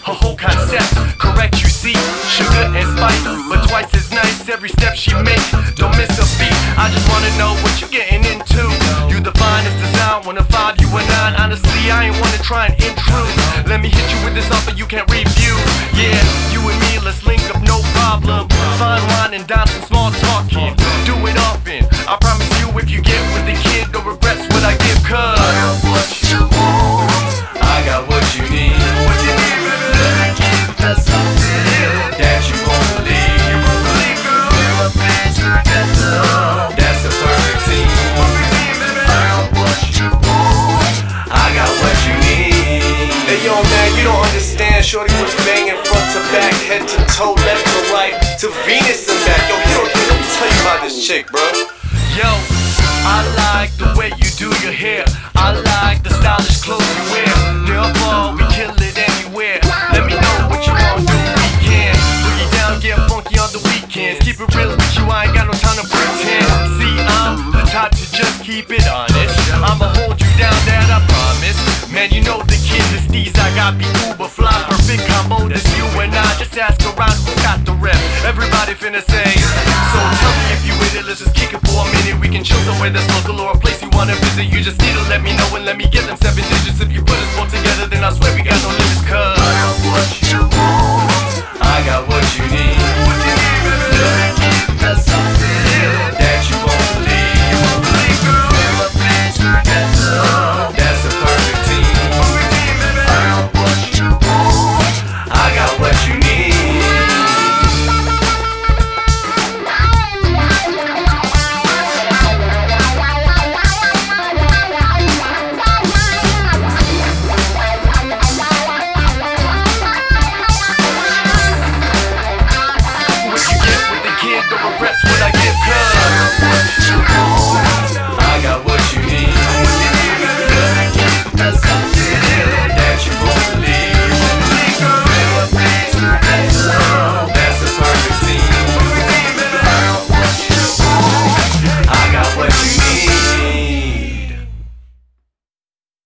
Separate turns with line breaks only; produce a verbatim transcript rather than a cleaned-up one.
her whole concept correct, you see. Sugar and spice, but twice as nice. Every step she makes, don't miss a beat. I just wanna know what you getting into. You the finest design, one of five, you a nine. Honestly, I ain't wanna try and intrude. Let me hit you with this offer you can't refuse. Yeah, you and me, let's link up, no problem. Fine wine and dine, some small talking. Do it often, I promise you, if you get with the kid, no regrets what I give. Cause I got what you want, I got what you need. What you need, baby? I give you something that you won't believe. You won't believe, girl. We're a band together, that's a perfect team. Perfect team, baby. I got what you want, I got what you need. Hey yo man, you don't understand. Shorty was banging front to back, head to toe, left to right, to Venus and back. Yo, hero, let me tell you about this chick, bro. Yo, I like the way you do your hair. I like the stylish clothes you wear. Therefore, we kill it anywhere. Let me know what you wanna do, we can. Boogie down, get funky on the weekends. Keep it real with you, I ain't got no time to pretend. See, I'm the type to just keep it honest. I'ma hold you down, that I promise. Man, you know the kid, the steez I got be uber fly. Perfect combo, that's you and I. Just ask around who got the rep. Everybody finna say. So tell me if you with it, let's just kick it for a minute. We can chill somewhere that's local or a place you wanna visit. You just need to let me know and let me get them seven digits. If you put us both together,